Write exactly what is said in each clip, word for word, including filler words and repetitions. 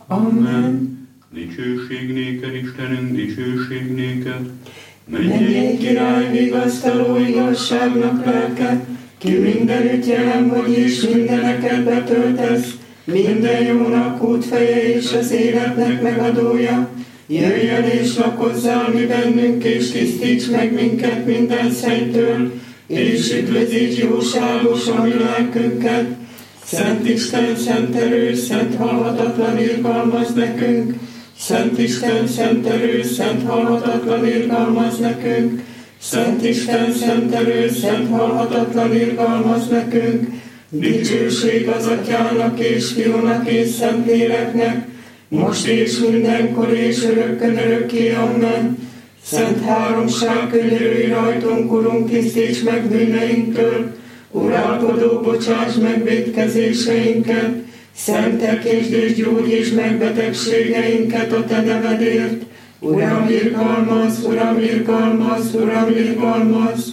Amen. Dicsőség néked, Istenünk, dicsőség néked. Mennyei király, vigasztaló igazságnak lelke, ki mindenütt jelen vagy és mindeneket betöltesz, minden jónak útfeje és az életnek megadója. Jöjjön és lakozzál mi bennünk, és tisztíts meg minket minden szennytől, és üdvözíts jóságos a mi lelkünket. Szent Isten, szent erős, szent halhatatlan irgalmaz nekünk. Szent Isten, szent erős, szent halhatatlan irgalmaz nekünk. Szent Isten, szent erős, szent halhatatlan irgalmaz nekünk. Dicsőség az Atyának és Fiúnak és Szentléleknek, most és mindenkor és örökkön örökké. Amen. Szent háromság, könyörülj rajtunk, Urunk, tisztíts meg bűneinktől. Uralkodó, bocsáss meg vétkezéseinket. Szentekésd és gyógyítsd meg betegségeinket a Te nevedért. Uram, irgalmaz, Uram, irgalmaz, Uram, irgalmaz.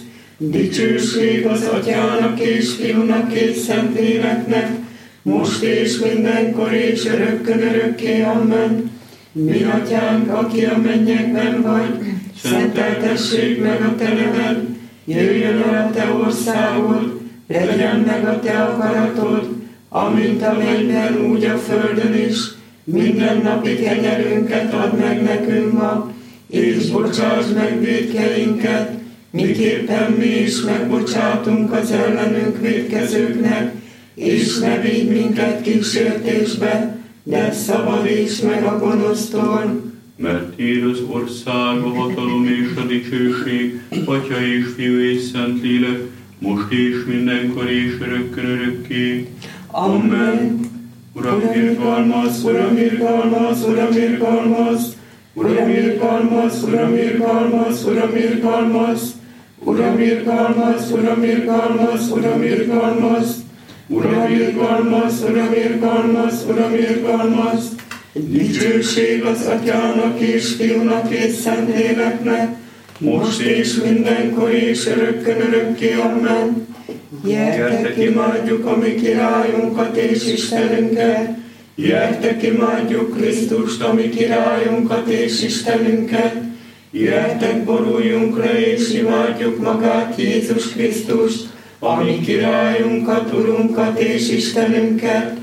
Dicsőség az Atyának és Fiúnak és Szentléleknek, most és mindenkor és örökkön örökké. Amen. Mi Atyánk, aki a mennyekben vagy, szenteltessék meg a Te neved, jöjjön el a Te országod, legyen meg a Te akaratod, amint a mennyben, úgy a földön is. Minden napi kenyerünket add meg nekünk ma, és bocsásd meg vétkeinket, miképpen mi is megbocsátunk az ellenünk vétkezőknek, és ne vigy minket kísértésbe, de szabadíts meg a gonosztól. Mert Tiéd az ország, a hatalom és a dicsőség, Atya és Fiú és Szentlélek, most és mindenkor és örökkön örökké. Amen. Uram, irgalmaz, Uram, irgalmaz, Uram, irgalmaz, Uram, irgalmaz, Uram, irgalmaz, Uram, irgalmaz, Uram, irgalmaz, Uram, irgalmaz, Uram, irgalmaz, Uram, irgalmaz, Uram, irgalmaz, Uram, irgalmaz. Dicsőség az Atyának és Fiúnak és Szentléleknek, most és mindenkor és örökkön örökké. Amen. Gyertek, imádjuk a mi királyunkat és Istenünket, gyertek, imádjuk Krisztust, a mi királyunkat és Istenünket, gyertek, boruljunk le és imádjuk magát, Jézus Krisztust, a mi királyunkat, Urunkat és Istenünket.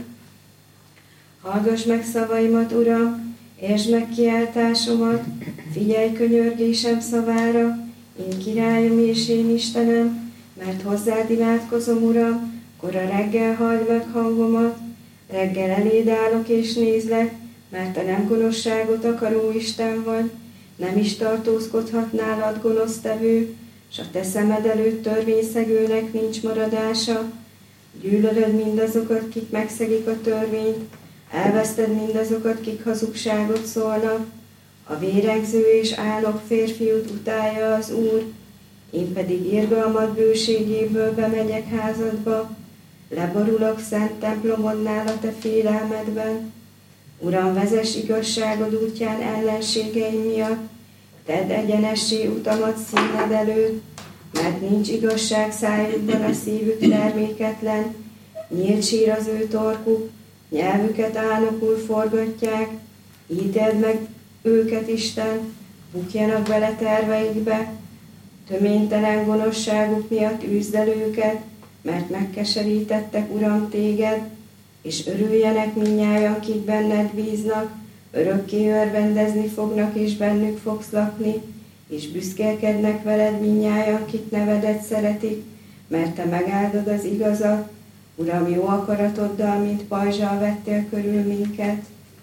Hallgass meg szavaimat, Uram, értsd meg kiáltásomat, figyelj könyörgésem szavára, én királyom és én Istenem, mert hozzád imádkozom, Uram, kora reggel halld meg hangomat, reggel eléd állok és nézlek, mert te nem gonoszságot akaró Isten vagy, nem is tartózkodhat nálad gonosztevő, s a te szemed előtt törvényszegőnek nincs maradása. Gyűlölöd mindazokat, kik megszegik a törvényt, elveszted mindazokat, kik hazugságot szólnak. A vérengző és álnok férfiút utálja az Úr, én pedig irgalmad bőségéből bemegyek házadba, leborulok szent templomodnál a te félelmedben. Uram, vezess igazságod útján ellenségeim miatt, tedd egyenessé utamat színed előtt, mert nincs igazság szájukban, a szívük terméketlen, nyílt sír az ő torkuk, nyelvüket álnokul forgatják, ítéld meg őket, Isten, bukjanak bele terveidbe, töménytelen gonoszságuk miatt űzd el őket, mert megkeserítettek, Uram, téged, és örüljenek mindnyájan, akik benned bíznak, örökké örvendezni fognak, és bennük fogsz lakni, és büszkélkednek veled mindnyájan, akik nevedet szeretik, mert te megáldod az igazat, Uram, jó akaratoddal, mint pajzsal vettél körül minket.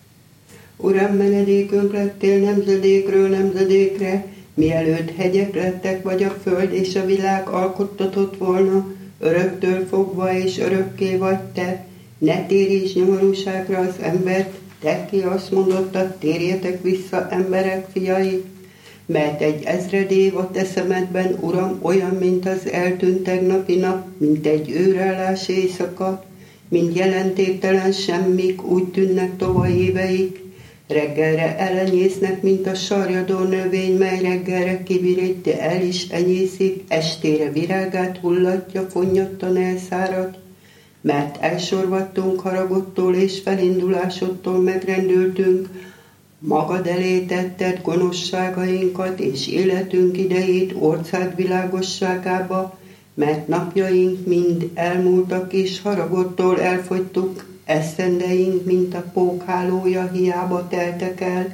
Uram, menedékünk lettél nemzedékről nemzedékre, mielőtt hegyek lettek, vagy a föld és a világ alkottatott volna, öröktől fogva és örökké vagy te. Ne térjíts nyomorúságra az embert, te ki azt mondottad, térjetek vissza, emberek fiai. Mert egy ezred év a te szemedben, Uram, olyan, mint az eltűnt tegnapi nap, mint egy őrállás éjszaka, mint jelentéktelen semmik, úgy tűnnek tovább éveik. Reggelre elenyésznek, mint a sarjadó növény, mely reggelre kivirít, de el is enyészik, estére virágát hullatja, fonnyadtan elszárad. mert elsorvadtunk haragodtól és felindulásodtól megrendültünk, magad elé tetted gonoszságainkat és életünk idejét ország világosságába, mert napjaink mind elmúltak és haragodtól elfogytuk, esztendeink, mint a pókhálója hiába teltek el.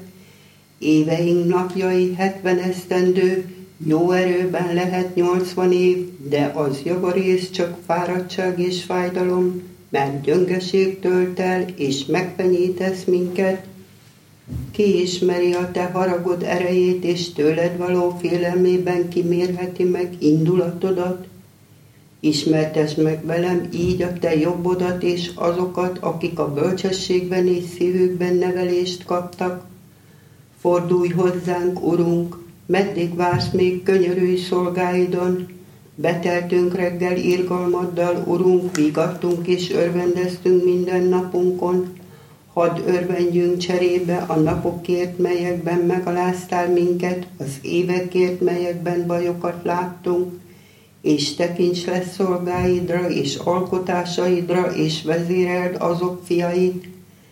Éveink napjai hetven esztendő, jó erőben lehet nyolcvan év, de az javarész csak fáradtság és fájdalom, mert gyöngeség tölt el, és megfenyítesz minket. Ki ismeri a te haragod erejét, és tőled való félelmében kimérheti meg indulatodat? Ismertesd meg velem így a te jobbodat és azokat, akik a bölcsességben és szívükben nevelést kaptak. Fordulj hozzánk, Urunk, meddig vársz még, könyörülj szolgáidon? Beteltünk reggel irgalmaddal, Urunk, vigadtunk és örvendeztünk minden napunkon. Hadd örvendjünk cserébe a napokért, melyekben megaláztál minket, az évekért, melyekben bajokat láttunk, és tekints le szolgáidra és alkotásaidra, és vezéreld azok fiait.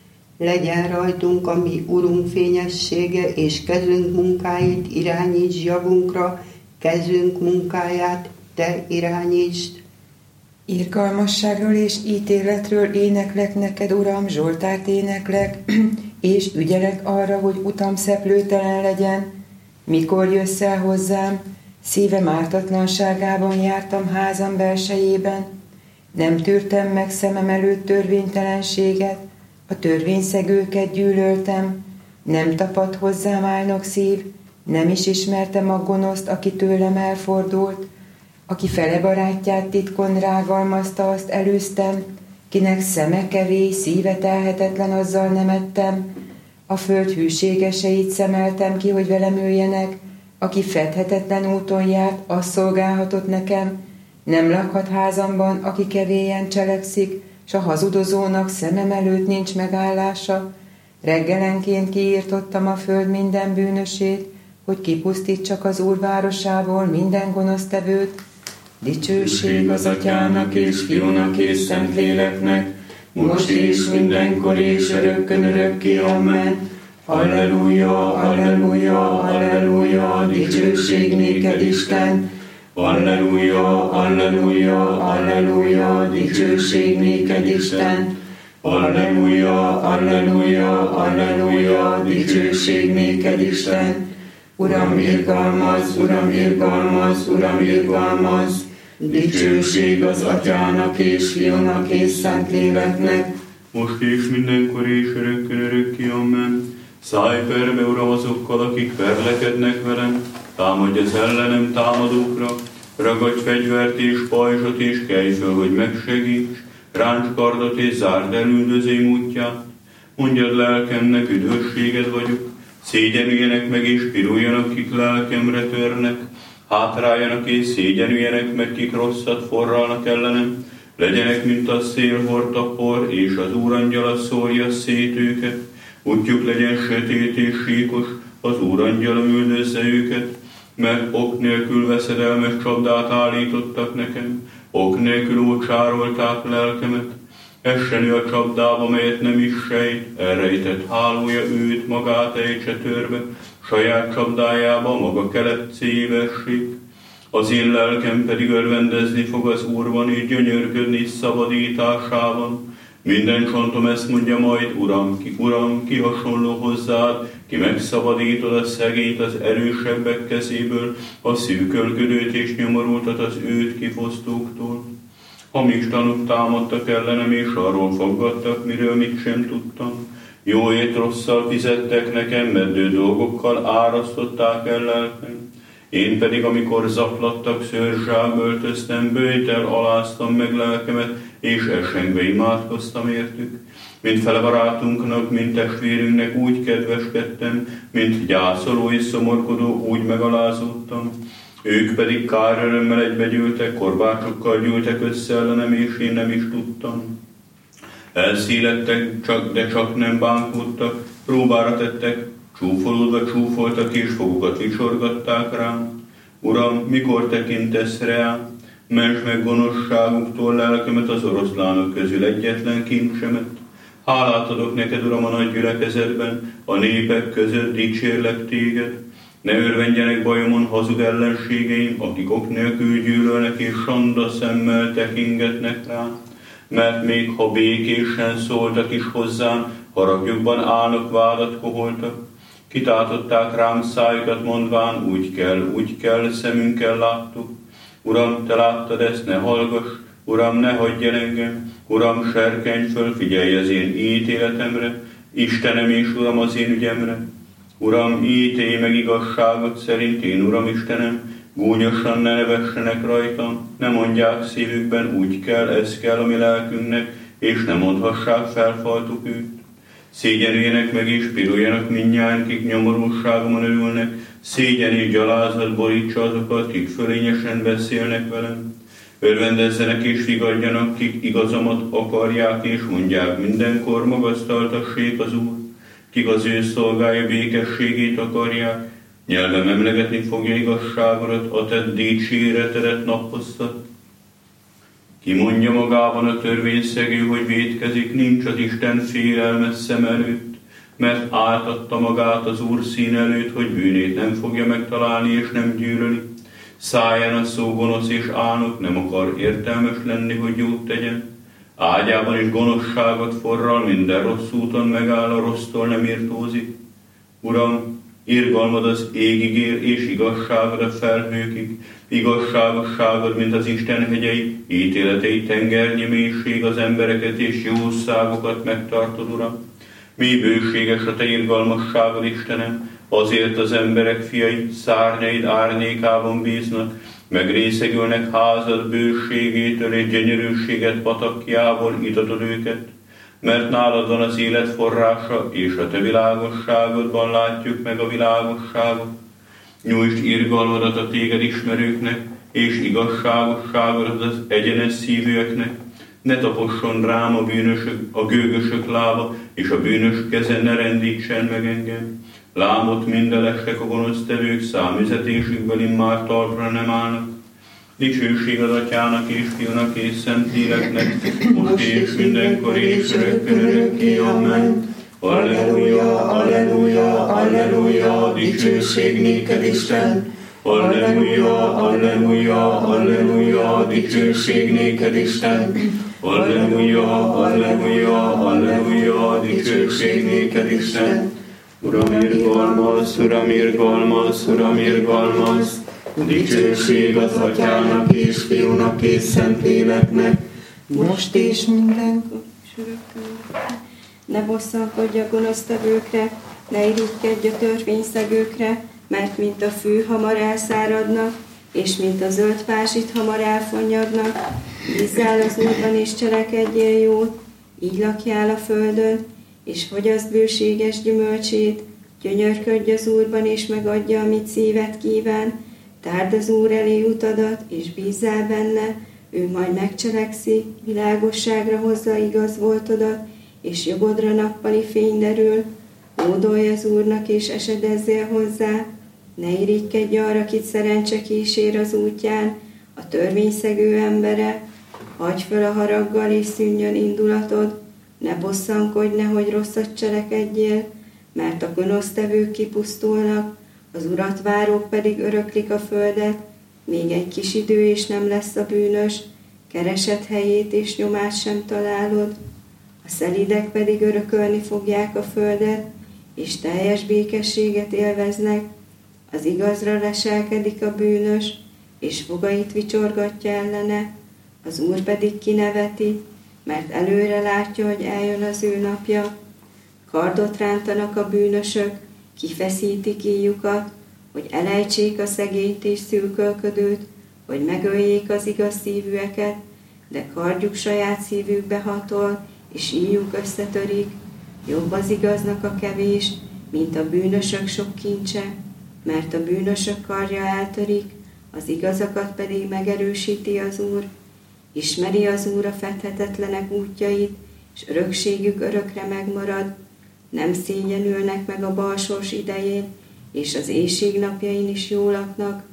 Legyen rajtunk a mi Urunk fényessége, és kezünk munkáit irányíts javunkra, kezünk munkáját te irányítsd. Irgalmasságról és ítéletről éneklek neked, Uram, Zsoltárt éneklek, és ügyelek arra, hogy utam szeplőtelen legyen. Mikor jössz el hozzám? Szívem ártatlanságában jártam házam belsejében. Nem tűrtem meg szemem előtt törvénytelenséget, a törvényszegőket gyűlöltem. Nem tapadt hozzám álnok szív, nem is ismertem a gonoszt, aki tőlem elfordult. Aki fele barátját titkon rágalmazta, azt előztem, kinek szeme kevés, szíve telhetetlen, azzal nem ettem. A föld hűségeseit szemeltem ki, hogy velem üljenek, aki fedhetetlen úton járt, az szolgálhatott nekem. Nem lakhat házamban, aki kevélyen cselekszik, s a hazudozónak szemem előtt nincs megállása. Reggelenként kiírtottam a föld minden bűnösét, hogy kipusztítsak az Úr városából minden gonosztevőt. Dicsőség az Atyának és Fiúnak és Szentléleknek, most és mindenkor és örökkön örökké. Amen. Halleluja, halleluja, halleluja, dicsőség néked, Isten. Halleluja, halleluja, halleluja, dicsőség néked, Isten. Halleluja, halleluja, halleluja, dicsőség néked, Isten. Uram, irgalmaz, Uram, irgalmaz, Uram, irgalmaz, dicsőség az Atyának és Fiúnak és Szentléleknek, most és mindenkor és örökkön örökké. Amen. Szállj perbe, Uram, azokkal, akik perlekednek velem, támadj az ellenem támadókra, ragadj fegyvert és pajzsot és kelj föl, hogy megsegíts, ráncs kardot és zárd el üldözőim útját. Mondjad lelkemnek, üdvösséged vagyok, szégyenüljenek meg és piruljanak, kik lelkemre törnek, hátráljanak és szégyenüljenek meg, kik rosszat forralnak ellenem, legyenek, mint a szél hordta por, és az úrangyala szórja szét őket, útjuk legyen sötét és síkos, az úrangyala üldözze őket, mert ok nélkül veszedelmes csapdát állítottak nekem, ok nélkül ócsárolták lelkemet. Essen ő a csapdába, melyet nem is sejt, elrejtett hálója őt magát ejtse törbe, saját csapdájába maga keletcébe essék. Az én lelkem pedig örvendezni fog az Úrban, és gyönyörködni szabadításában. Minden csontom ezt mondja majd, Uram, ki, Uram, ki hasonló hozzád, ki megszabadítod a szegényt az erősebbek kezéből, a szűkölködőt és nyomorultat az őt kifosztóktól. Hamis tanúk támadtak ellenem, és arról foggattak, miről mit sem tudtam. Jó ét rosszal fizettek nekem, meddő dolgokkal árasztották el lelkem. Én pedig, amikor zaklattak, szőrzsám öltöztem, böjtel aláztam meg lelkemet, és esengve imádkoztam értük. Mint fele barátunknak, mint testvérünknek úgy kedveskedtem, mint gyászoló és szomorkodó úgy megalázódtam. Ők pedig kárörömmel egybegyűltek, korbácsokkal gyűltek össze ellenem, és én nem is tudtam. Elszélettek, csak, de csak nem bánkódtak, próbára tettek, csúfolódva csúfoltak, és fogukat vicsorgatták rám. Uram, mikor tekintesz rám? Ments meg gonoszságuktól lelkemet az oroszlánok közül egyetlen kincsemet. Hálát adok neked, Uram, a nagy gyülekezetben, a népek között dicsérlek téged. Ne örvendjenek bajomon hazug ellenségeim, akik ok nélkül gyűlölnek és sanda szemmel tekingetnek rám. Mert még ha békésen szóltak is hozzám, haragjukban állnak, vádat koholtak. Kitáltották rám szájukat mondván, úgy kell, úgy kell, szemünkkel láttuk. Uram, te láttad ezt, ne hallgass, Uram, ne hagyj el engem, Uram, serkenj föl, figyelj az én ítéletemre, Istenem és Uram az én ügyemre. Uram, ítélj meg igazságot szerint, én Uram Istenem, gúnyosan ne nevessenek rajtam, ne mondják szívükben, úgy kell, ez kell a mi lelkünknek, és ne mondhassák, felfaltuk őt. Szégyenüljenek meg és piruljanak mindnyájan, kik nyomorúságomon örülnek, szégyen és gyalázat borítsa azokat, kik fölényesen beszélnek velem. Örvendezzenek és figadjanak, kik igazamat akarják, és mondják, mindenkor magasztaltassék az Úr, kik az ő szolgája békességét akarják, nyelvem emlegetni fogja igazságodat, a te dicséretedet napoztat. Ki mondja magában a törvényszegő, hogy vétkezik, nincs az Isten félelme szem előtt, mert áltatta magát az Úr szín előtt, hogy bűnét nem fogja megtalálni és nem gyűlöli. Száján a szó gonosz és álnok, nem akar értelmes lenni, hogy jót tegyen. Ágyában is gonoszságot forral, minden rossz úton megáll, a rossztól nem irtózik. Uram, irgalmad az égig ér, és igazságod a felhőkig, igazságosságod, mint az Isten hegyei, ítéletei tengernyi mélység, az embereket és jószágokat megtartod, Uram. Mi bőséges a te irgalmasságod, Istenem, azért az emberek fiai szárnyaid árnyékában bíznak, megrészegülnek házad bőségétől, és gyönyörűséget patakjából itatod őket, mert nálad van az élet forrása, és a te világosságodban látjuk meg a világosságot. Nyújtsd irgalmadat a téged ismerőknek, és igazságosságodat az egyenes szívűeknek. Ne taposson rám a bűnösök, a gőgösök lába, és a bűnös keze ne rendítsen meg engem. Lámot mindelesek a gonosztevők, számüzetésükből immár talpra nem állnak. Dicsőség az Atyának és Fiúnak és Szentléleknek, most és mindenkor és örökkön örökké. Amen. Alleluja, alleluja, alleluja, dicsőség néked, Isten. Alleluja, alleluja, alleluja, dicsőség néked, Isten. Alleluja, alleluja, alleluja, dicsőség néked, Isten. Uram, irgalmaz, Uram, irgalmaz, Uram, irgalmaz, dicsőség az Atyának és Fiúnak és Szentléleknek, most és mindenkor. Ne bosszankodj a gonosztevőkre, ne irigykedj a törvényszegőkre, mert mint a fű hamar elszáradnak, és mint a zöld fásit hamar elfonnyadnak. Bízzál az Úrban és cselekedjél jót, így lakjál a földön, és fogyaszt bőséges gyümölcsét, gyönyörködj az Úrban, és megadja, amit szíved kíván. Tárd az Úr elé utadat, és bízzál benne, ő majd megcselekszi, világosságra hozza igaz voltodat, és jogodra nappali fény derül. Hódolj az Úrnak, és esedezzél hozzá, ne irigykedj arra, akit szerencse kísér az útján, a törvényszegő embere. Hagyj föl a haraggal, és szűnjön indulatod, ne bosszankodj, nehogy rosszat cselekedjél, mert a gonosztevők kipusztulnak, az Urat várók pedig öröklik a földet. Még egy kis idő, és nem lesz a bűnös, keresed helyét, és nyomát sem találod. A szelídek pedig örökölni fogják a földet, és teljes békességet élveznek. Az igazra leselkedik a bűnös, és fogait vicsorgatja ellene, az Úr pedig kineveti, mert előre látja, hogy eljön az ő napja. Kardot rántanak a bűnösök, kifeszítik íjukat, hogy elejtsék a szegényt és szűkölködőt, hogy megöljék az igaz szívűeket, de kardjuk saját szívükbe hatol, és íjuk összetörik. Jobb az igaznak a kevés, mint a bűnösök sok kincse, mert a bűnösök kardja eltörik, az igazakat pedig megerősíti az Úr. Ismeri az Úr a fedhetetlenek útjait, és örökségük örökre megmarad. Nem szégyenülnek meg a balsors idején, és az éhség napjain is jól laknak,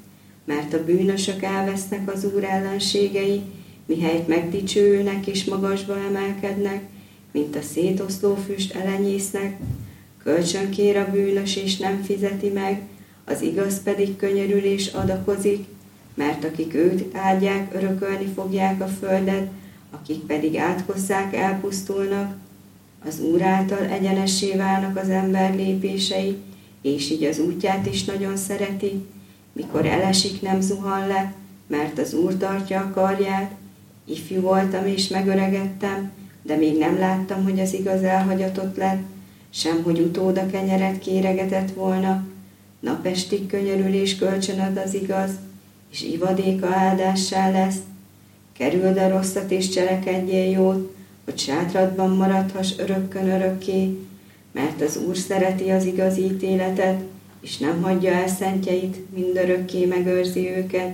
mert a bűnösök elvesznek az Úr ellenségei, mihelyt megdicsőülnek és magasba emelkednek, mint a szétoszló füst elenyésznek. Kölcsön kér a bűnös és nem fizeti meg, az igaz pedig könyörül és adakozik, mert akik őt áldják, örökölni fogják a földet, akik pedig átkozzák, elpusztulnak. Az Úr által egyenessé válnak az ember lépései, és így az útját is nagyon szereti. Mikor elesik, nem zuhan le, mert az Úr tartja a karját. Ifjú voltam és megöregedtem, de még nem láttam, hogy az igaz elhagyatott lett, sem hogy utóda kenyeret kéregetett volna. Napestig könyörülés kölcsönad az igaz, és ivadéka áldássá lesz. Kerüld a rosszat és cselekedjél jót, hogy sátradban maradhass örökkön örökké, mert az Úr szereti az igaz ítéletet, és nem hagyja el szentjeit, mindörökké megőrzi őket.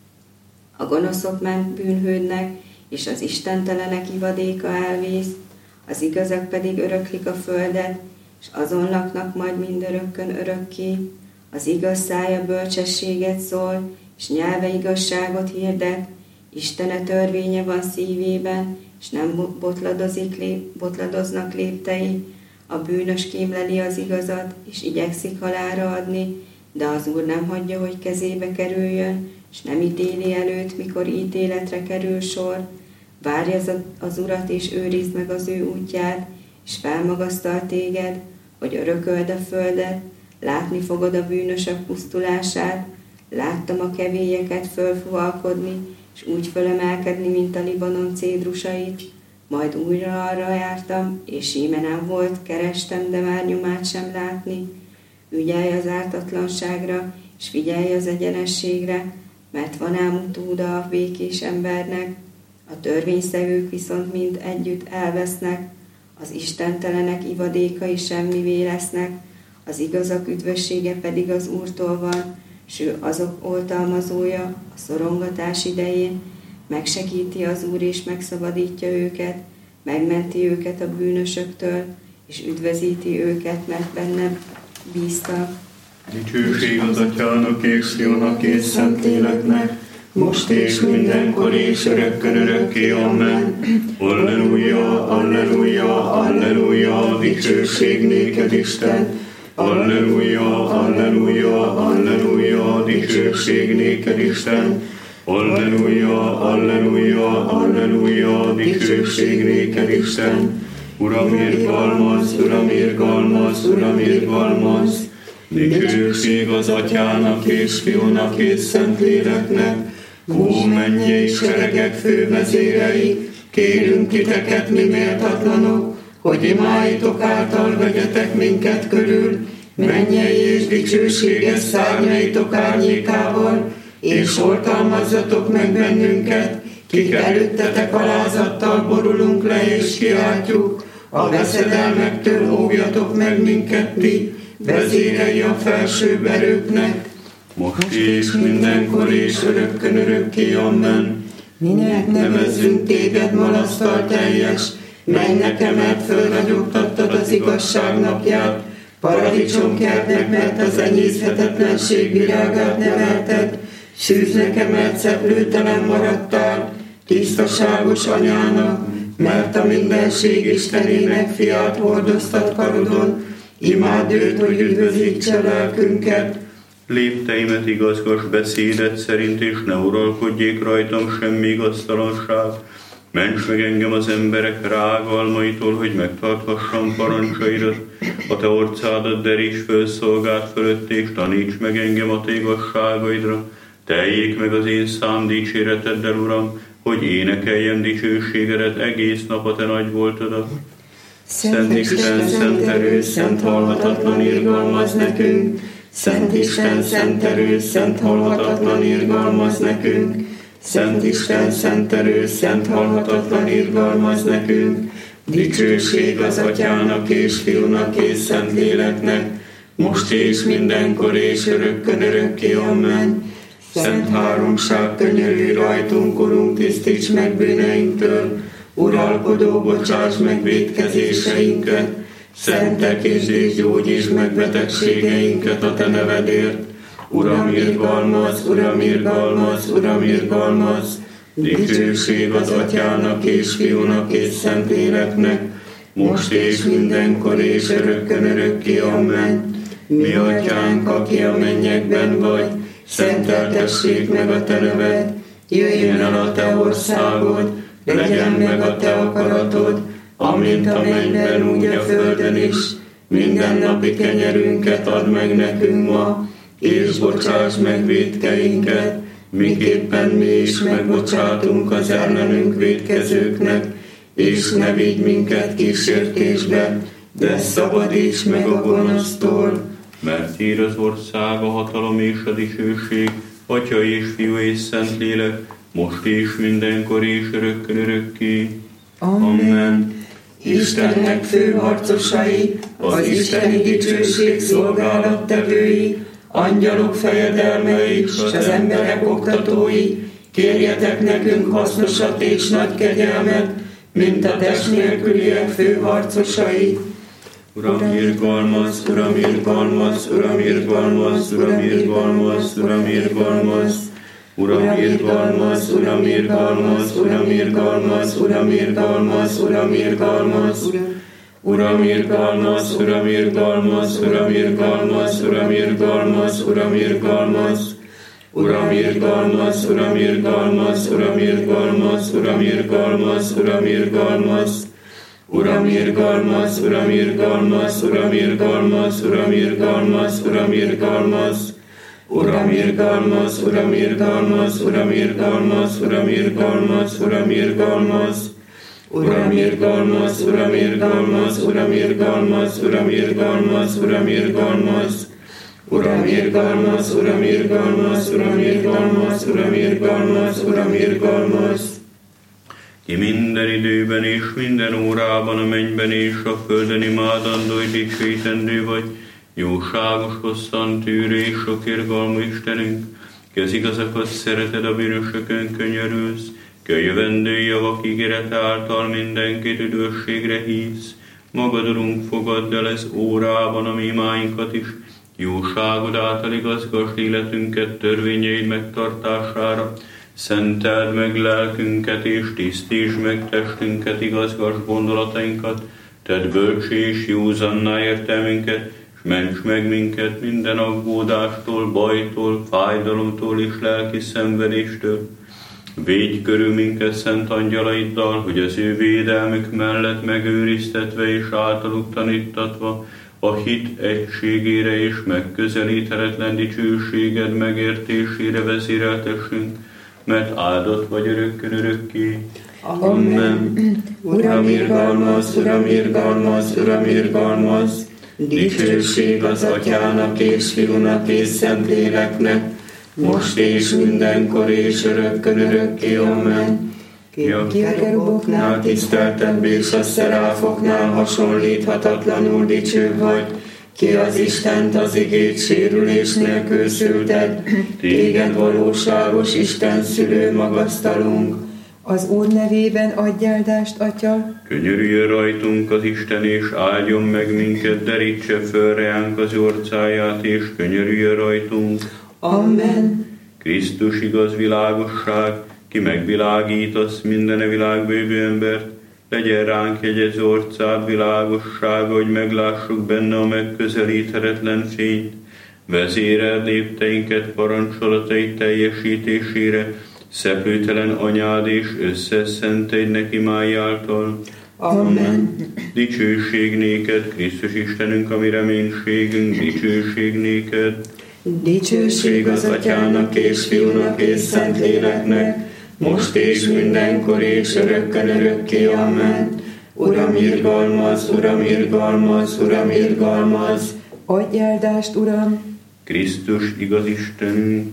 A gonoszok ment bűnhődnek, és az istentelenek ivadéka elvész, az igazak pedig öröklik a földet, és azon laknak majd mindörökkön örökké. Az igaz szája bölcsességet szól, és nyelve igazságot hirdet, Istene törvénye van szívében, és nem botladozik, lép, botladoznak léptei. A bűnös kémleli az igazat, és igyekszik halálra adni, de az Úr nem hagyja, hogy kezébe kerüljön, és nem ítéli előtt, mikor ítéletre kerül sor. Várj az, az Urat, és őrizd meg az ő útját, és felmagasztal téged, hogy örököld a földet, látni fogod a bűnösök pusztulását. Láttam a kevélyeket fölfuvalkodni, és úgy fölemelkedni, mint a Libanon cédrusait. Majd újra arra jártam, és íme nem volt, kerestem, de már nyomát sem látni. Ügyelj az ártatlanságra, és figyelj az egyenességre, mert van ám utóda a békés embernek. A törvényszegők viszont mind együtt elvesznek, az istentelenek ivadékai semmivé lesznek, az igazak üdvössége pedig az Úrtól van, s ő azok oltalmazója a szorongatás idején. Megsegíti az Úr és megszabadítja őket, megmenti őket a bűnösöktől, és üdvözíti őket, mert bennem bíztak. Dicsőség az Atyának és Fiúnak és Szentléleknek, most és mindenkor és örökkön örökké. Amen. Alleluja, alleluja, alleluja, dicsőség néked Isten. Alleluja, alleluja, alleluja, dicsőség néked Isten. Alleluja, alleluja, alleluja, dicsőség néked Isten. Uram, irgalmaz, Uram, irgalmaz, Uram, irgalmaz. Dicsőség az Atyának és Fiúnak és Szentléleknek. Ó, mennyei seregek fővezérei, kérünk titeket, mi méltatlanok, hogy imáitok által vegyetek minket körül, mennyei és dicsőséges szárnyaitok árnyékával, és oltalmazzatok meg bennünket, kik előttetek alázattal borulunk le és kiáltjuk, a veszedelmektől óvjatok meg minket ti, vezérei a felsőbb erőknek, most és mindenkor és örökkön örökké. Amen. Minek nevezzünk téged malasztal teljes, melynek emelt fölragyogtattad az igazság napját, paradicsomkertnek, mert az enyészhetetlenség virágát nevelted, szűznek emelt szeplőtelen maradtál, tisztaságos anyának, mert a mindenség Istenének fiát hordoztat karodon, imád őt, hogy üdvözítse lelkünket. Lépteimet igazgass beszédet szerint, és ne uralkodjék rajtam semmi igaztalanság. Ments meg engem az emberek rágalmaitól, hogy megtarthassam parancsaidat. A te orcádat deríts föl szolgád fölött, és taníts meg engem a te igazságaidra. Teljék meg az én szám dicséreteddel, Uram, hogy énekeljem dicsőségedet egész nap a te nagy voltodat. Szent Isten, szent erő, szent halhatatlan irgalmaz nekünk. Szent Isten, szent erő, szent halhatatlan irgalmaz nekünk. Szent Isten, szent erő, szent halhatatlan irgalmaz nekünk. Dicsőség az Atyának és Fiúnak és Szentléleknek, most és mindenkor és örökkön örökké. Amen. Szent háromság, könyörülj rajtunk, Urunk, tisztíts meg bűneinktől, uralkodó, bocsáss meg vétkezéseinket, szentek és gyógyítsd meg betegségeinket a te nevedért. Uram, irgalmaz, Uram, irgalmaz, Uram, irgalmaz. Dicsőség az Atyának és Fiúnak és Szentléleknek, most és mindenkor és örökkön örökké, amen. Mi Atyánk, aki a mennyekben vagy, szenteltessék meg a te neved, jöjjön el a te országod, legyen meg a te akaratod, amint a mennyben, úgy a földön is. Mindennapi kenyerünket add meg nekünk ma, és bocsáss meg vétkeinket, miképpen mi is megbocsátunk az ellenünk vétkezőknek, és ne vigy minket kísértésbe, de szabadíts meg a gonosztól. Mert ír az ország, a hatalom és a dicsőség, Atya és Fiú és Szentlélek, most és mindenkor és örökkön örökké. Amen. Istennek főharcosai, az isteni dicsőség szolgálattevői, angyalok fejedelmei és az emberek oktatói, kérjetek nekünk hasznosat és nagy kegyelmet, mint a test nélküliek főharcosai. Uram, irgalmaz, Uram, irgalmaz, Uram, irgalmaz, Uram, irgalmaz, Uram, irgalmaz. Uram, irgalmaz, Uram, irgalmaz, Uram, irgalmaz, Uram, irgalmaz, Uram, irgalmaz. Uram, irgalmaz, Uram, irgalmaz, Uram, irgalmaz, Uram, irgalmaz, Uram, irgalmaz. Uram, irgalmaz, Uram, irgalmaz, Uram, irgalmaz, Uram, irgalmaz, Uram, irgalmaz. Uram, irgalmaz, Uram, irgalmaz, Uram, irgalmaz, Uram, irgalmaz, Uram, irgalmaz. Uram, irgalmaz, Uram, irgalmaz, Uram, irgalmaz, Uram, irgalmaz, Uram, irgalmaz. Uram, irgalmaz, Uram, irgalmaz, Uram, irgalmaz, Uram, irgalmaz, Uram, irgalmaz. Uram, irgalmaz, Uram, irgalmaz, Uram, irgalmaz, Uram, irgalmaz, Uram, irgalmaz. Ki minden időben és minden órában a mennyben és a földön imádandó, hogy dicsőítendő vagy, jóságos, hosszantűrő és sok irgalmú Istenünk, ki az igazakat szereted, a bűnösökön könyörülsz, ki a jövendő javak ígérete által mindenkit üdvösségre hívsz. Magadorunk, fogadd el ez órában a mi imáinkat is, jóságod által igazgasd életünket törvényeid megtartására, szenteld meg lelkünket és tisztítsd meg testünket, igazgasd gondolatainkat, tedd bölcsé és józanná értelmünket, és ments meg minket minden aggódástól, bajtól, fájdalomtól és lelki szenvedéstől. Védj körül minket szent angyalaiddal, hogy az ő védelmük mellett megőriztetve és általuk tanítatva a hit egységére és megközelíthetetlen dicsőséged megértésére vezéreltessünk, mert áldott vagy örökkön örökké. Amen. Uram, irgalmaz, Uram, irgalmaz, Uram, irgalmaz. Dicsőség az Atyának és Fiúnak és Szentléleknek, most és mindenkor és örökkön örökké. Amen. Ki a keruboknál tiszteltebb és a szeráfoknál hasonlíthatatlanul dicső vagy, ki az Istent az igét sérülés nélkül szülted, téged valóságos Isten szülő magasztalunk. Az Úr nevében adj áldást, Atya. Könyörüljön rajtunk az Isten, és áldjon meg minket, derítse föl reánk az orcáját, és könyörüljön rajtunk. Amen. Krisztus igaz világosság, ki megvilágítasz minden világbőgő embert, legyen ránk jegyez orcád világossága, hogy meglássuk benne a megközelíthetetlen fényt. Vezéreld lépteinket parancsolatai teljesítésére, szeplőtelen anyád és összeszenteid neki máj által. Amen. Dicsőség néked, Krisztus Istenünk, ami reménységünk, dicsőség néked. Dicsőség az Atyának és Fiúnak és Szentléleknek, most és mindenkor és örökkön örökké. Amen. Uram, irgalmaz, Uram, irgalmaz, Uram, irgalmaz. Adj áldást, Uram. Krisztus igaz Istenünk,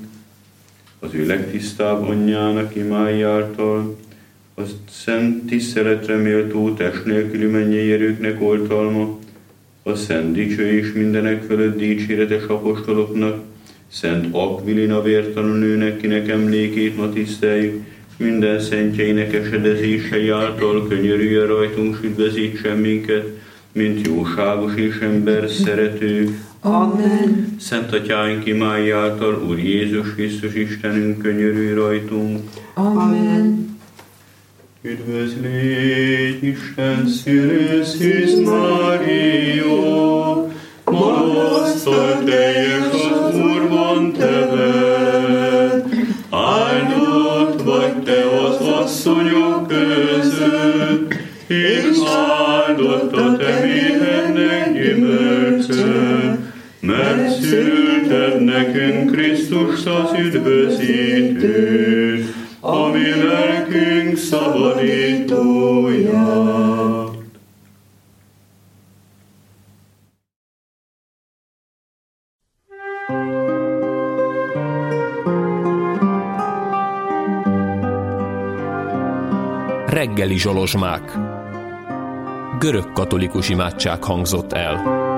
az ő legtisztább anyjának imájától, az szent tiszteletre méltó test nélküli mennyei erőknek oltalma, a szent dicső és mindenek fölött dicséretes apostoloknak, szent Akvilina vértanúnőnek, kinek emlékét ma tiszteljük, minden szentjeinek esedezései által könyörüljön rajtunk, s üdvözítsen minket, mint jóságos és ember szerető. Amen. Szent Atyáink imái által, Úr Jézus Krisztus Istenünk, könyörülj rajtunk. Amen. Üdvözlégy Isten szülő, Szűz Mária, magasztal teljes az Úrban teved, áldott vagy te az asszonyok között, és áldott a te méhednek gyümölcse, mert szülted nekünk Krisztust az üdvözítőt, a mi lelkünk szabadítóját. Reggeli zsolozsmák. Görög katolikus imádság hangzott el.